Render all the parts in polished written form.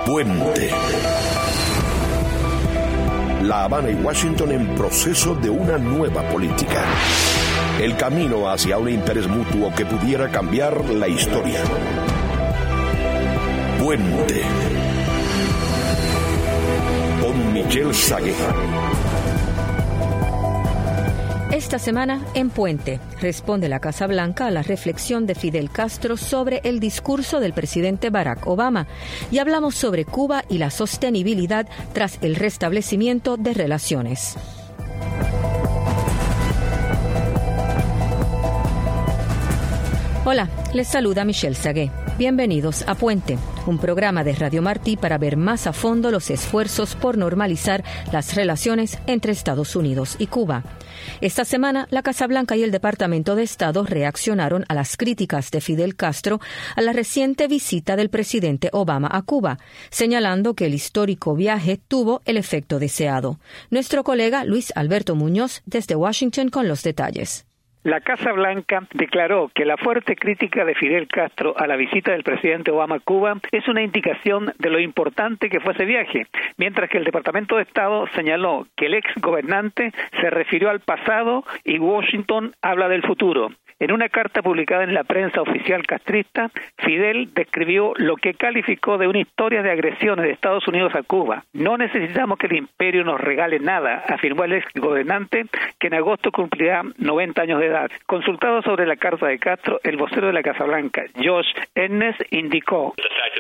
Puente. La Habana y Washington en proceso de una nueva política. El camino hacia un interés mutuo que pudiera cambiar la historia. Puente. Con Michelle Sagué. Esta semana, en Puente, responde la Casa Blanca a la reflexión de Fidel Castro sobre el discurso del presidente Barack Obama y hablamos sobre Cuba y la sostenibilidad tras el restablecimiento de relaciones. Hola, les saluda Michelle Sagué. Bienvenidos a Puente, un programa de Radio Martí para ver más a fondo los esfuerzos por normalizar las relaciones entre Estados Unidos y Cuba. Esta semana, la Casa Blanca y el Departamento de Estado reaccionaron a las críticas de Fidel Castro a la reciente visita del presidente Obama a Cuba, señalando que el histórico viaje tuvo el efecto deseado. Nuestro colega Luis Alberto Muñoz, desde Washington, con los detalles. La Casa Blanca declaró que la fuerte crítica de Fidel Castro a la visita del presidente Obama a Cuba es una indicación de lo importante que fue ese viaje, mientras que el Departamento de Estado señaló que el ex gobernante se refirió al pasado y Washington habla del futuro. En una carta publicada en la prensa oficial castrista, Fidel describió lo que calificó de una historia de agresiones de Estados Unidos a Cuba. No necesitamos que el imperio nos regale nada, afirmó el ex gobernante, que en agosto cumplirá 90 años de edad. Consultado sobre la carta de Castro, el vocero de la Casa Blanca, Josh Earnest, indicó: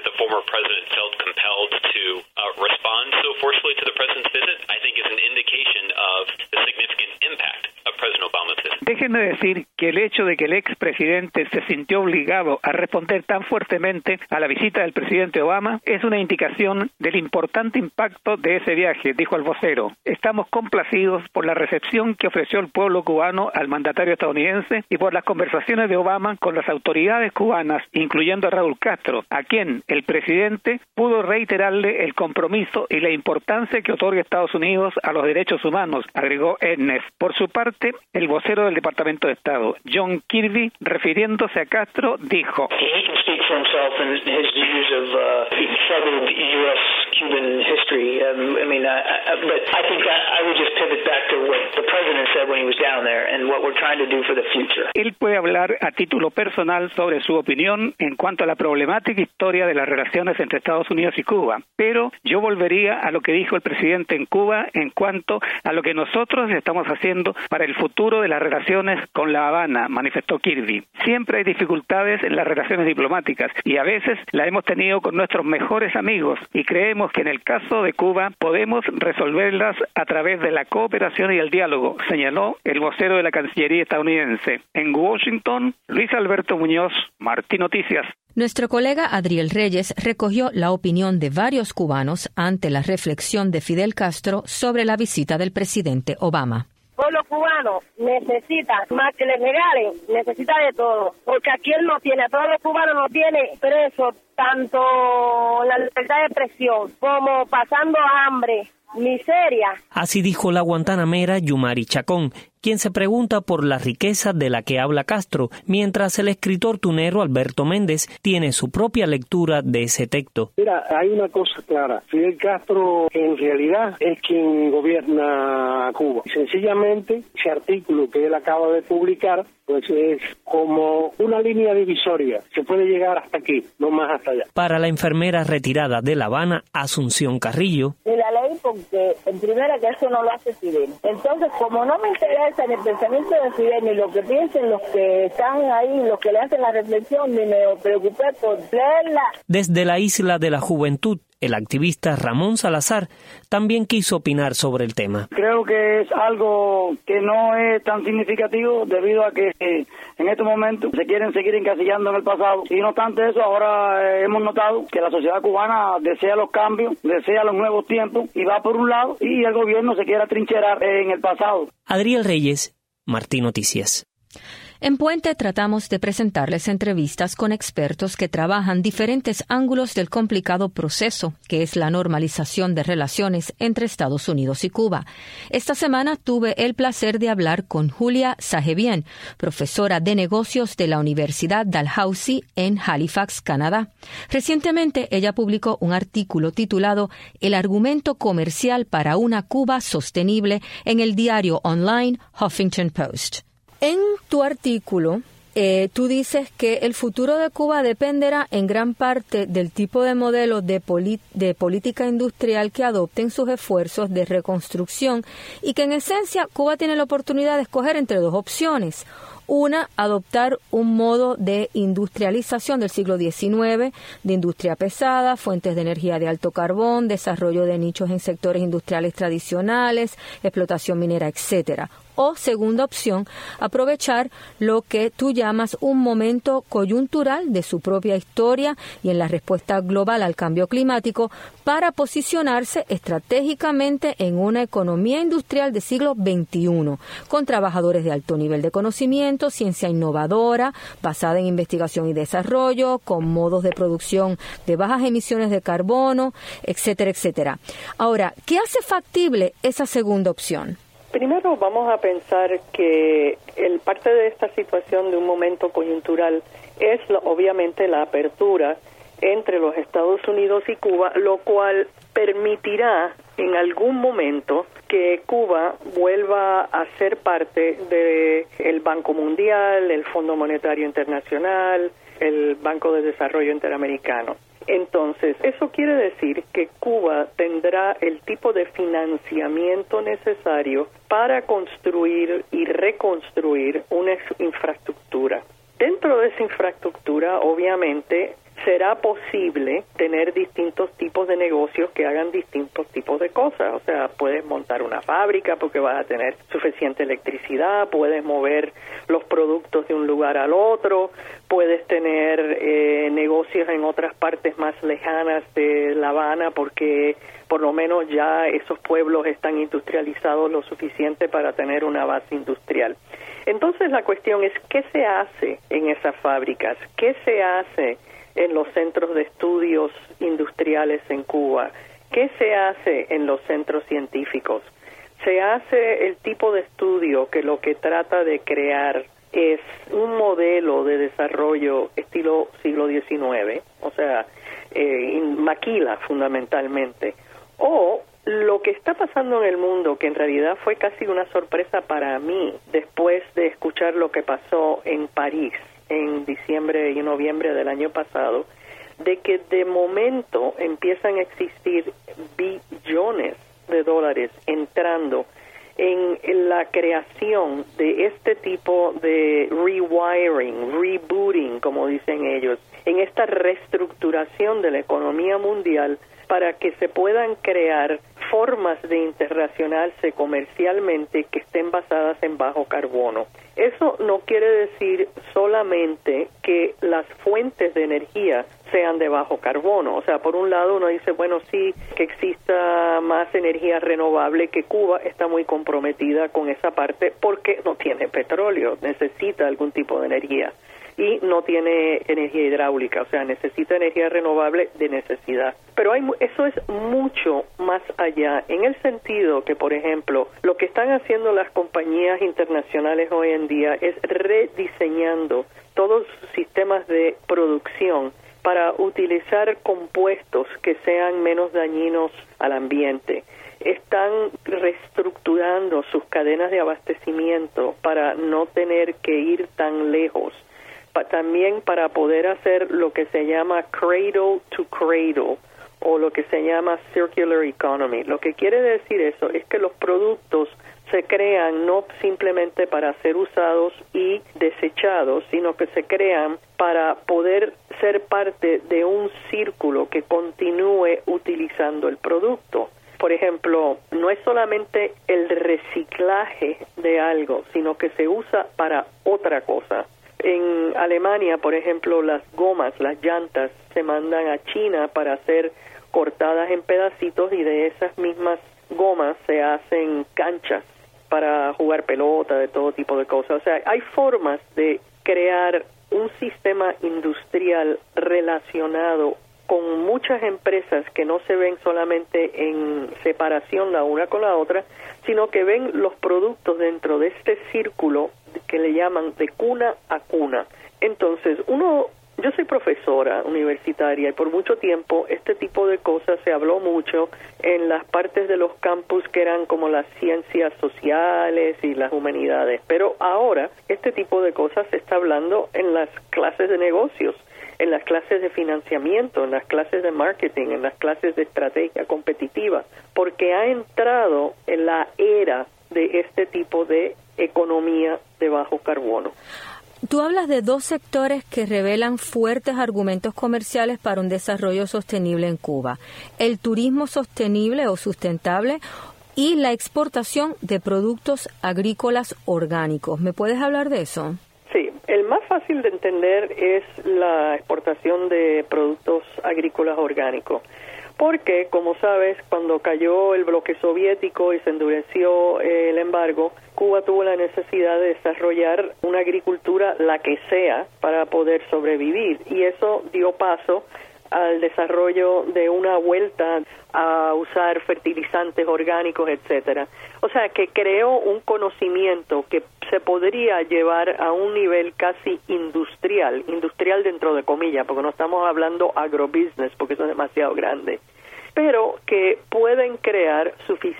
Déjenme decir que el hecho de que el expresidente se sintió obligado a responder tan fuertemente a la visita del presidente Obama es una indicación del importante impacto de ese viaje, dijo el vocero. Estamos complacidos por la recepción que ofreció el pueblo cubano al mandatario estadounidense y por las conversaciones de Obama con las autoridades cubanas, incluyendo a Raúl Castro, a quien el presidente pudo reiterarle el compromiso y la importancia que otorga Estados Unidos a los derechos humanos, agregó Earnest. Por su parte, el vocero del Departamento de Estado, John Kirby, refiriéndose a Castro, dijo: Él puede hablar a título personal sobre su opinión en cuanto a la problemática historia de las relaciones entre Estados Unidos y Cuba, pero yo volvería a lo que dijo el presidente en Cuba en cuanto a lo que nosotros estamos haciendo para el futuro de las relaciones con La Habana, manifestó Kirby. Siempre hay dificultades en las relaciones diplomáticas y a veces la hemos tenido con nuestros mejores amigos y creemos que en el caso de Cuba podemos resolverlas a través de la cooperación y el diálogo, señaló el vocero de la Cancillería estadounidense. En Washington, Luis Alberto Muñoz, Martí Noticias. Nuestro colega Adriel Reyes recogió la opinión de varios cubanos ante la reflexión de Fidel Castro sobre la visita del presidente Obama. El pueblo cubano necesita más que le regalen, necesita de todo, porque aquí él no tiene, a todos los cubanos no tiene presos, tanto la libertad de expresión como pasando hambre, miseria. Así dijo la guantanamera Yumari Chacón, quien se pregunta por la riqueza de la que habla Castro, mientras el escritor tunero Alberto Méndez tiene su propia lectura de ese texto. Mira, hay una cosa clara. Fidel Castro en realidad es quien gobierna Cuba. Sencillamente, ese artículo que él acaba de publicar, pues es como una línea divisoria. Se puede llegar hasta aquí, no más hasta allá. Para la enfermera retirada de La Habana, Asunción Carrillo. De la ley, porque en primera que eso no lo hace Fidel. Entonces, como no me interesa en el pensamiento de Fidel ni lo que piensen los que están ahí, los que le hacen la reflexión, ni me preocupé por leerla. Desde la Isla de la Juventud, el activista Ramón Salazar también quiso opinar sobre el tema. Creo que es algo que no es tan significativo debido a que en estos momentos se quieren seguir encasillando en el pasado. Y no obstante eso, ahora hemos notado que la sociedad cubana desea los cambios, desea los nuevos tiempos y va por un lado y el gobierno se quiere atrincherar en el pasado. Adriel Reyes, Martí Noticias. En Puente tratamos de presentarles entrevistas con expertos que trabajan diferentes ángulos del complicado proceso que es la normalización de relaciones entre Estados Unidos y Cuba. Esta semana tuve el placer de hablar con Julia Sajevian, profesora de negocios de la Universidad Dalhousie en Halifax, Canadá. Recientemente ella publicó un artículo titulado El argumento comercial para una Cuba sostenible en el diario online Huffington Post. En tu artículo, tú dices que el futuro de Cuba dependerá en gran parte del tipo de modelo de política industrial que adopten sus esfuerzos de reconstrucción y que en esencia Cuba tiene la oportunidad de escoger entre dos opciones. Una, adoptar un modo de industrialización del siglo XIX, de industria pesada, fuentes de energía de alto carbón, desarrollo de nichos en sectores industriales tradicionales, explotación minera, etcétera. O, segunda opción, aprovechar lo que tú llamas un momento coyuntural de su propia historia y en la respuesta global al cambio climático para posicionarse estratégicamente en una economía industrial del siglo XXI, con trabajadores de alto nivel de conocimiento, ciencia innovadora, basada en investigación y desarrollo, con modos de producción de bajas emisiones de carbono, etcétera, etcétera. Ahora, ¿qué hace factible esa segunda opción? Primero vamos a pensar que el parte de esta situación de un momento coyuntural es obviamente la apertura entre los Estados Unidos y Cuba, lo cual permitirá en algún momento que Cuba vuelva a ser parte del Banco Mundial, el Fondo Monetario Internacional, el Banco de Desarrollo Interamericano. Entonces, eso quiere decir que Cuba tendrá el tipo de financiamiento necesario para construir y reconstruir una infraestructura. Dentro de esa infraestructura, obviamente, será posible tener distintos tipos de negocios que hagan distintos tipos de cosas. O sea, puedes montar una fábrica porque vas a tener suficiente electricidad, puedes mover los productos de un lugar al otro, puedes tener negocios en otras partes más lejanas de La Habana porque por lo menos ya esos pueblos están industrializados lo suficiente para tener una base industrial. Entonces la cuestión es, ¿qué se hace en esas fábricas? ¿Qué se hace en los centros de estudios industriales en Cuba? ¿Qué se hace en los centros científicos? Se hace el tipo de estudio que lo que trata de crear es un modelo de desarrollo estilo siglo XIX, o sea, maquila fundamentalmente, o lo que está pasando en el mundo, que en realidad fue casi una sorpresa para mí después de escuchar lo que pasó en París en diciembre y noviembre del año pasado, de que de momento empiezan a existir billones de dólares entrando en la creación de este tipo de rewiring, rebooting, como dicen ellos, en esta reestructuración de la economía mundial para que se puedan crear formas de interrelacionarse comercialmente que estén basadas en bajo carbono. Eso no quiere decir solamente que las fuentes de energía sean de bajo carbono. O sea, por un lado uno dice, bueno, sí, que exista más energía renovable, que Cuba está muy comprometida con esa parte porque no tiene petróleo, necesita algún tipo de energía. Y no tiene energía hidráulica, o sea, necesita energía renovable de necesidad. Pero eso es mucho más allá, en el sentido que, por ejemplo, lo que están haciendo las compañías internacionales hoy en día es rediseñando todos sus sistemas de producción para utilizar compuestos que sean menos dañinos al ambiente. Están reestructurando sus cadenas de abastecimiento para no tener que ir tan lejos. También para poder hacer lo que se llama cradle to cradle o lo que se llama circular economy. Lo que quiere decir eso es que los productos se crean no simplemente para ser usados y desechados, sino que se crean para poder ser parte de un círculo que continúe utilizando el producto. Por ejemplo, no es solamente el reciclaje de algo, sino que se usa para otra cosa. En Alemania, por ejemplo, las gomas, las llantas, se mandan a China para ser cortadas en pedacitos y de esas mismas gomas se hacen canchas para jugar pelota, de todo tipo de cosas. O sea, hay formas de crear un sistema industrial relacionado con muchas empresas que no se ven solamente en separación la una con la otra, sino que ven los productos dentro de este círculo que le llaman de cuna a cuna. Entonces, yo soy profesora universitaria y por mucho tiempo este tipo de cosas se habló mucho en las partes de los campus que eran como las ciencias sociales y las humanidades, pero ahora este tipo de cosas se está hablando en las clases de negocios, en las clases de financiamiento, en las clases de marketing, en las clases de estrategia competitiva, porque ha entrado en la era de este tipo de economía de bajo carbono. Tú hablas de dos sectores que revelan fuertes argumentos comerciales para un desarrollo sostenible en Cuba: el turismo sostenible o sustentable y la exportación de productos agrícolas orgánicos. ¿Me puedes hablar de eso? Sí, el más fácil de entender es la exportación de productos agrícolas orgánicos. Porque, como sabes, cuando cayó el bloque soviético y se endureció el embargo, Cuba tuvo la necesidad de desarrollar una agricultura, la que sea, para poder sobrevivir. Y eso dio paso al desarrollo de una vuelta a usar fertilizantes orgánicos, etcétera. O sea, que creó un conocimiento que se podría llevar a un nivel casi industrial dentro de comillas, porque no estamos hablando agrobusiness, porque eso es demasiado grande, pero que pueden crear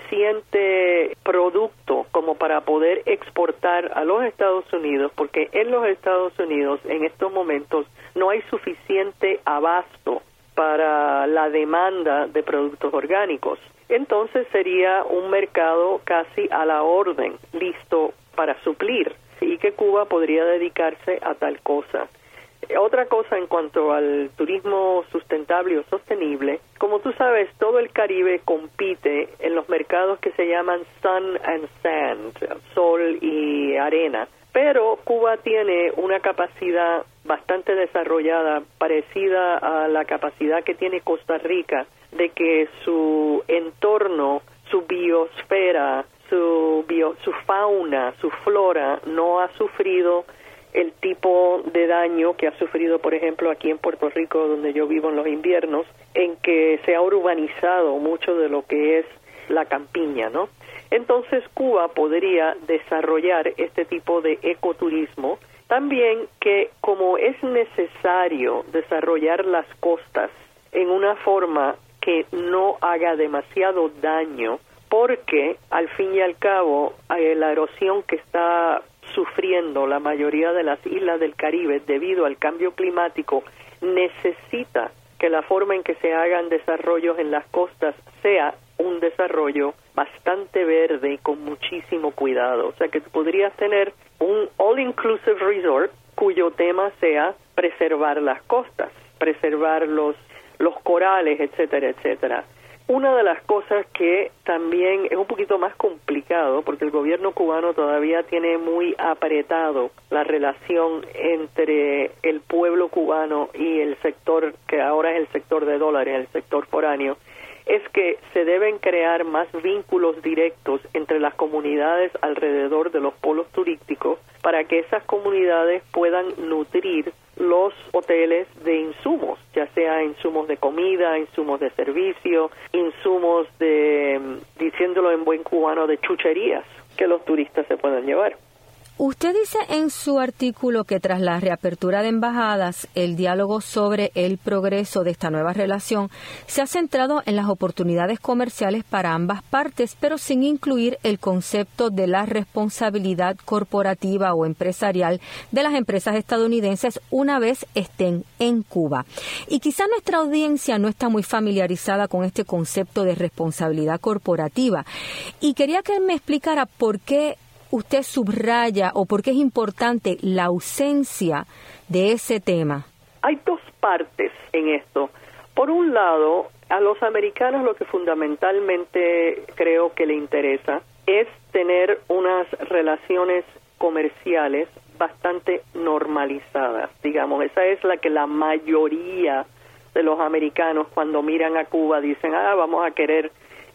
suficiente producto como para poder exportar a los Estados Unidos, porque en los Estados Unidos en estos momentos no hay suficiente abasto para la demanda de productos orgánicos. Entonces sería un mercado casi a la orden, listo para suplir, y que Cuba podría dedicarse a tal cosa. Otra cosa en cuanto al turismo sustentable o sostenible, como tú sabes, todo el Caribe compite en los mercados que se llaman sun and sand, sol y arena, pero Cuba tiene una capacidad bastante desarrollada, parecida a la capacidad que tiene Costa Rica, de que su entorno, su biosfera, su fauna, su flora no ha sufrido el tipo de daño que ha sufrido, por ejemplo, aquí en Puerto Rico, donde yo vivo en los inviernos, en que se ha urbanizado mucho de lo que es la campiña, ¿no? Entonces Cuba podría desarrollar este tipo de ecoturismo. También que como es necesario desarrollar las costas en una forma que no haga demasiado daño, porque al fin y al cabo la erosión que está sufriendo la mayoría de las islas del Caribe debido al cambio climático necesita que la forma en que se hagan desarrollos en las costas sea un desarrollo bastante verde y con muchísimo cuidado. O sea que tú podrías tener un all-inclusive resort cuyo tema sea preservar las costas, preservar los corales, etcétera, etcétera. Una de las cosas que también es un poquito más complicado, porque el gobierno cubano todavía tiene muy apretado la relación entre el pueblo cubano y el sector, que ahora es el sector de dólares, el sector foráneo, es que se deben crear más vínculos directos entre las comunidades alrededor de los polos turísticos para que esas comunidades puedan nutrir los hoteles de insumos, ya sea insumos de comida, insumos de servicio, insumos de, diciéndolo en buen cubano, de chucherías que los turistas se puedan llevar. Usted dice en su artículo que tras la reapertura de embajadas, el diálogo sobre el progreso de esta nueva relación se ha centrado en las oportunidades comerciales para ambas partes, pero sin incluir el concepto de la responsabilidad corporativa o empresarial de las empresas estadounidenses una vez estén en Cuba. Y quizá nuestra audiencia no está muy familiarizada con este concepto de responsabilidad corporativa. Y quería que me explicara por qué usted subraya o por qué es importante la ausencia de ese tema. Hay dos partes en esto. Por un lado, a los americanos lo que fundamentalmente creo que le interesa es tener unas relaciones comerciales bastante normalizadas, digamos. Esa es la que la mayoría de los americanos cuando miran a Cuba dicen, vamos a querer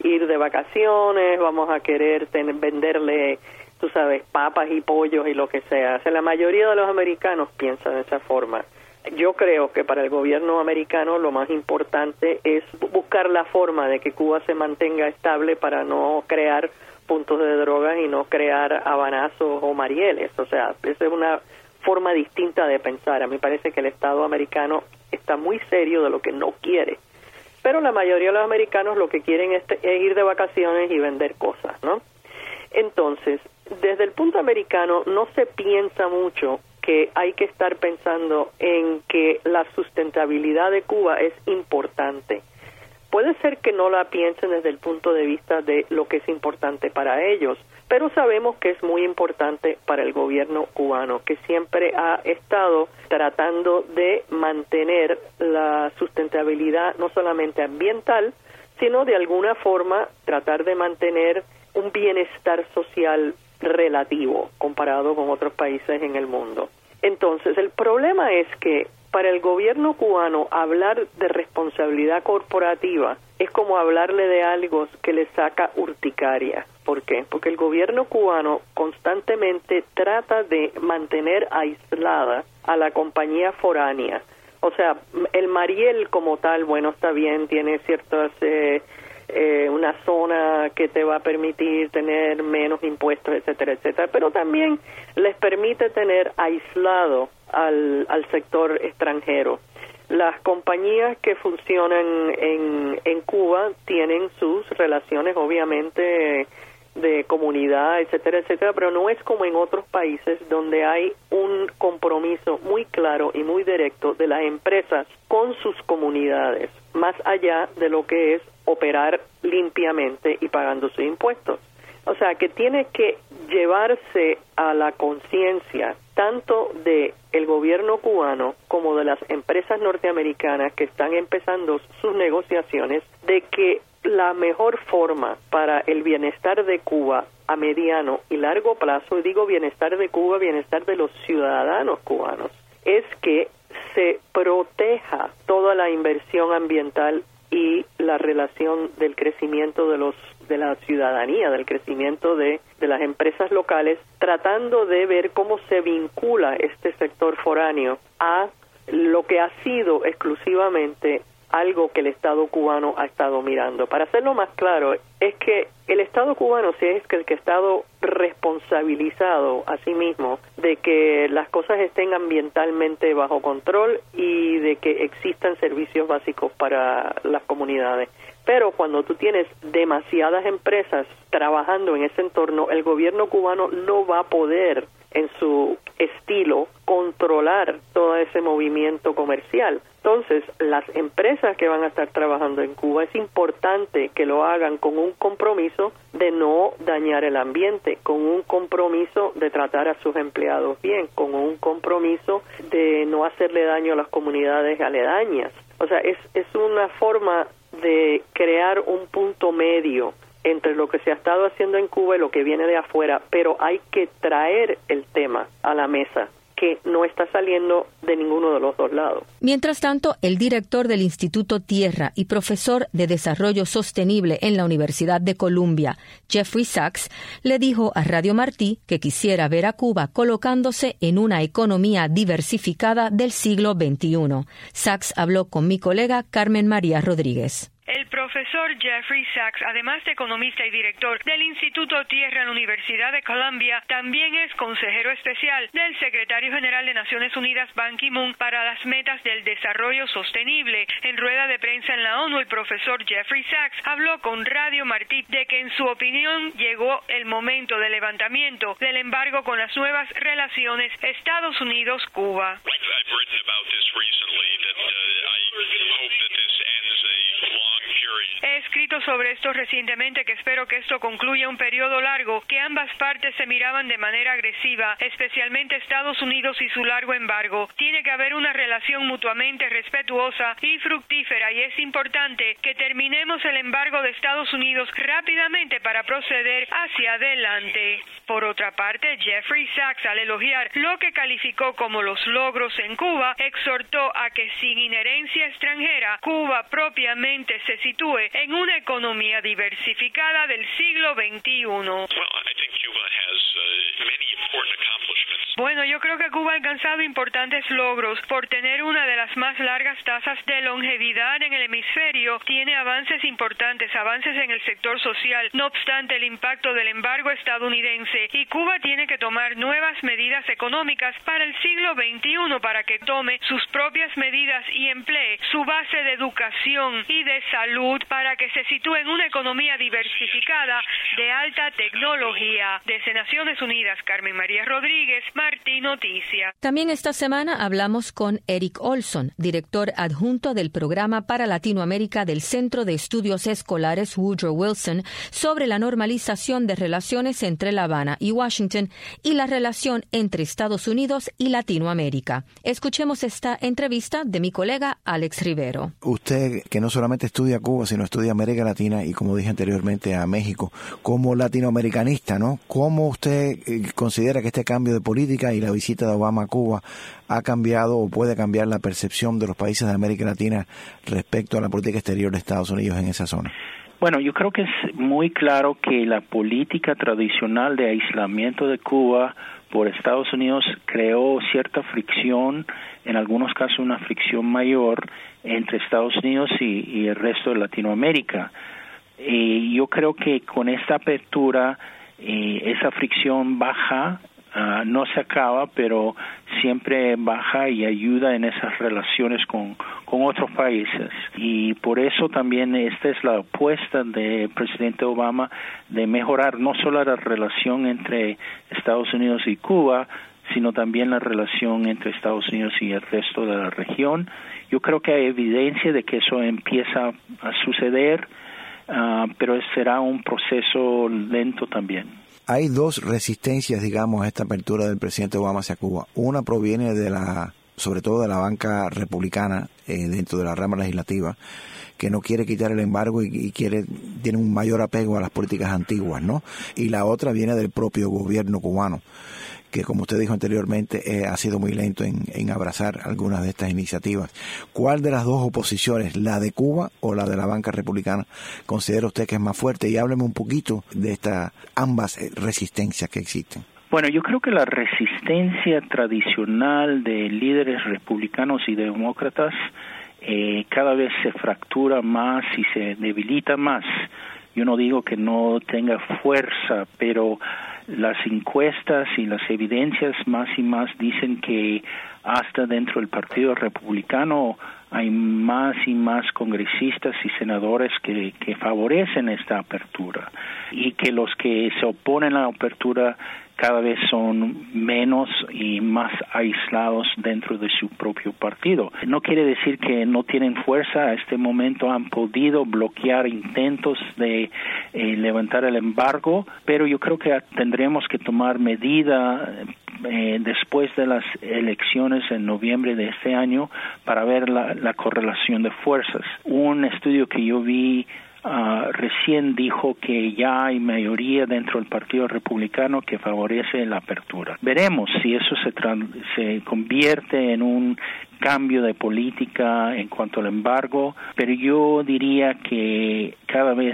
ir de vacaciones, vamos a querer venderle, tú sabes, papas y pollos y lo que sea. O sea, la mayoría de los americanos piensan de esa forma. Yo creo que para el gobierno americano lo más importante es buscar la forma de que Cuba se mantenga estable para no crear puntos de drogas y no crear habanazos o marieles. O sea, esa es una forma distinta de pensar. A mí parece que el Estado americano está muy serio de lo que no quiere. Pero la mayoría de los americanos lo que quieren es ir de vacaciones y vender cosas, ¿no? Entonces, desde el punto americano no se piensa mucho que hay que estar pensando en que la sustentabilidad de Cuba es importante. Puede ser que no la piensen desde el punto de vista de lo que es importante para ellos, pero sabemos que es muy importante para el gobierno cubano, que siempre ha estado tratando de mantener la sustentabilidad no solamente ambiental, sino de alguna forma tratar de mantener un bienestar social relativo comparado con otros países en el mundo. Entonces, el problema es que para el gobierno cubano hablar de responsabilidad corporativa es como hablarle de algo que le saca urticaria. ¿Por qué? Porque el gobierno cubano constantemente trata de mantener aislada a la compañía foránea. O sea, el Mariel como tal, bueno, está bien, tiene ciertas una zona que te va a permitir tener menos impuestos, etcétera, etcétera, pero también les permite tener aislado al sector extranjero. Las compañías que funcionan en Cuba tienen sus relaciones, obviamente, de comunidad, etcétera, etcétera, pero no es como en otros países donde hay un compromiso muy claro y muy directo de las empresas con sus comunidades, más allá de lo que es operar limpiamente y pagando sus impuestos. O sea, que tiene que llevarse a la conciencia tanto de el gobierno cubano como de las empresas norteamericanas que están empezando sus negociaciones de que la mejor forma para el bienestar de Cuba a mediano y largo plazo, y digo bienestar de Cuba, bienestar de los ciudadanos cubanos, es que se proteja toda la inversión ambiental y la relación del crecimiento de la ciudadanía, del crecimiento de las empresas locales, tratando de ver cómo se vincula este sector foráneo a lo que ha sido exclusivamente algo que el Estado cubano ha estado mirando. Para hacerlo más claro, es que el Estado cubano sí es el que ha estado responsabilizado a sí mismo de que las cosas estén ambientalmente bajo control y de que existan servicios básicos para las comunidades. Pero cuando tú tienes demasiadas empresas trabajando en ese entorno, el gobierno cubano no va a poder, en su estilo, controlar todo ese movimiento comercial. Entonces, las empresas que van a estar trabajando en Cuba es importante que lo hagan con un compromiso de no dañar el ambiente, con un compromiso de tratar a sus empleados bien, con un compromiso de no hacerle daño a las comunidades aledañas. O sea, es una forma de crear un punto medio entre lo que se ha estado haciendo en Cuba y lo que viene de afuera, pero hay que traer el tema a la mesa, que no está saliendo de ninguno de los dos lados. Mientras tanto, el director del Instituto Tierra y profesor de Desarrollo Sostenible en la Universidad de Columbia, Jeffrey Sachs, le dijo a Radio Martí que quisiera ver a Cuba colocándose en una economía diversificada del siglo XXI. Sachs habló con mi colega Carmen María Rodríguez. El profesor Jeffrey Sachs, además de economista y director del Instituto Tierra en la Universidad de Columbia, también es consejero especial del secretario general de Naciones Unidas, Ban Ki-moon, para las metas del desarrollo sostenible. En rueda de prensa en la ONU, el profesor Jeffrey Sachs habló con Radio Martí de que, en su opinión, llegó el momento del levantamiento del embargo con las nuevas relaciones Estados Unidos-Cuba. He escrito sobre esto recientemente, que espero que esto concluya un periodo largo, que ambas partes se miraban de manera agresiva, especialmente Estados Unidos y su largo embargo. Tiene que haber una relación mutuamente respetuosa y fructífera, y es importante que terminemos el embargo de Estados Unidos rápidamente para proceder hacia adelante. Por otra parte, Jeffrey Sachs, al elogiar lo que calificó como los logros en Cuba, exhortó a que sin injerencia extranjera, Cuba propiamente se sitúe sitúe en una economía diversificada del siglo XXI. Bueno, yo creo que Cuba ha alcanzado importantes logros por tener una de las más largas tasas de longevidad en el hemisferio. Tiene avances importantes, avances en el sector social. No obstante el impacto del embargo estadounidense, y Cuba tiene que tomar nuevas medidas económicas para el siglo XXI para que tome sus propias medidas y emplee su base de educación y de salud para que se sitúe en una economía diversificada de alta tecnología. Desde Naciones Unidas, Carmen María Rodríguez, Martí Noticias. También esta semana hablamos con Eric Olson, director adjunto del Programa para Latinoamérica del Centro de Estudios Escolares Woodrow Wilson, sobre la normalización de relaciones entre La Habana y Washington y la relación entre Estados Unidos y Latinoamérica. Escuchemos esta entrevista de mi colega Alex Rivero. Usted, que no solamente estudia Cuba, sino estudia América Latina y, como dije anteriormente, a México, como latinoamericanista, ¿no? ¿Cómo usted considera que este cambio de política y la visita de Obama a Cuba ha cambiado o puede cambiar la percepción de los países de América Latina respecto a la política exterior de Estados Unidos en esa zona? Bueno, yo creo que es muy claro que la política tradicional de aislamiento de Cuba por Estados Unidos creó cierta fricción, en algunos casos una fricción mayor entre Estados Unidos y el resto de Latinoamérica. Yo creo que con esta apertura esa fricción baja. No se acaba, pero siempre baja y ayuda en esas relaciones con otros países. Y por eso también esta es la apuesta del presidente Obama de mejorar no solo la relación entre Estados Unidos y Cuba, sino también la relación entre Estados Unidos y el resto de la región. Yo creo que hay evidencia de que eso empieza a suceder, pero será un proceso lento también. Hay dos resistencias, digamos, a esta apertura del presidente Obama hacia Cuba. Una proviene sobre todo de la banca republicana dentro de la rama legislativa, que no quiere quitar el embargo y tiene un mayor apego a las políticas antiguas, ¿no? Y la otra viene del propio gobierno cubano, que, como usted dijo anteriormente, ha sido muy lento en abrazar algunas de estas iniciativas. ¿Cuál de las dos oposiciones, la de Cuba o la de la banca republicana, considera usted que es más fuerte? Y hábleme un poquito de estas ambas resistencias que existen. Bueno, yo creo que la resistencia tradicional de líderes republicanos y demócratas cada vez se fractura más y se debilita más. Yo no digo que no tenga fuerza, pero las encuestas y las evidencias más y más dicen que hasta dentro del Partido Republicano hay más y más congresistas y senadores que favorecen esta apertura, y que los que se oponen a la apertura cada vez son menos y más aislados dentro de su propio partido. No quiere decir que no tienen fuerza. A este momento han podido bloquear intentos de levantar el embargo, pero yo creo que tendremos que tomar medida después de las elecciones en noviembre de este año para ver la correlación de fuerzas. Un estudio que yo vi recién dijo que ya hay mayoría dentro del Partido Republicano que favorece la apertura. Veremos si eso se convierte en un cambio de política en cuanto al embargo, pero yo diría que cada vez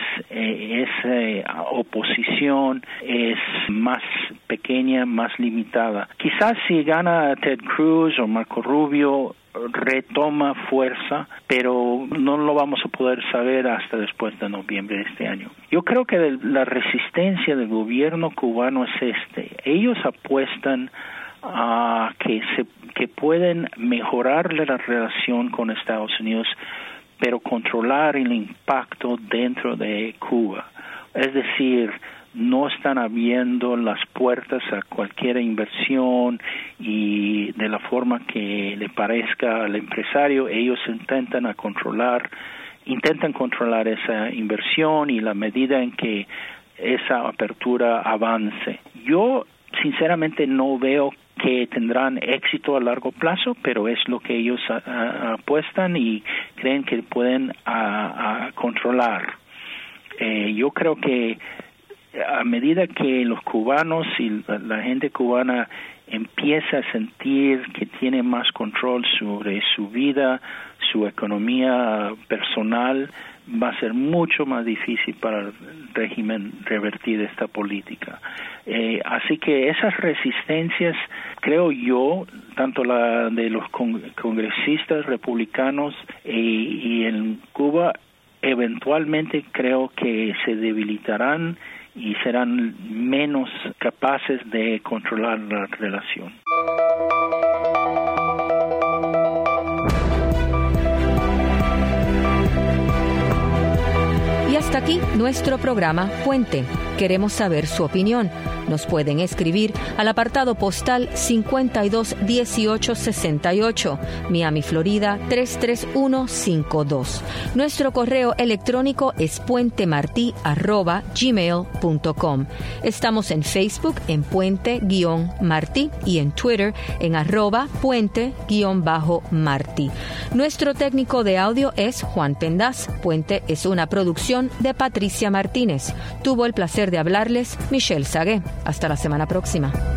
esa oposición es más pequeña, más limitada. Quizás si gana Ted Cruz o Marco Rubio retoma fuerza, pero no lo vamos a poder saber hasta después de noviembre de este año. Yo creo que la resistencia del gobierno cubano es ellos apuestan a que pueden mejorar la relación con Estados Unidos, pero controlar el impacto dentro de Cuba. Es decir, no están abriendo las puertas a cualquier inversión y de la forma que le parezca al empresario. Ellos intentan controlar esa inversión y la medida en que esa apertura avance. Yo sinceramente no veo que tendrán éxito a largo plazo, pero es lo que ellos apuestan y creen que pueden controlar. Yo creo que a medida que los cubanos y la gente cubana empieza a sentir que tiene más control sobre su vida, su economía personal, va a ser mucho más difícil para el régimen revertir esta política. Así que esas resistencias, creo yo, tanto la de los congresistas republicanos y en Cuba, eventualmente creo que se debilitarán y serán menos capaces de controlar la relación. Y hasta aquí nuestro programa Puente. Queremos saber su opinión. Nos pueden escribir al apartado postal 521868, Miami, Florida 33152. Nuestro correo electrónico es puentemarti@gmail.com. Estamos en Facebook en Puente-Martí y en Twitter en @Puente_Martí. Nuestro técnico de audio es Juan Pendaz. Puente es una producción de Patricia Martínez. Tuvo el placer de hablarles Michelle Sagué. Hasta la semana próxima.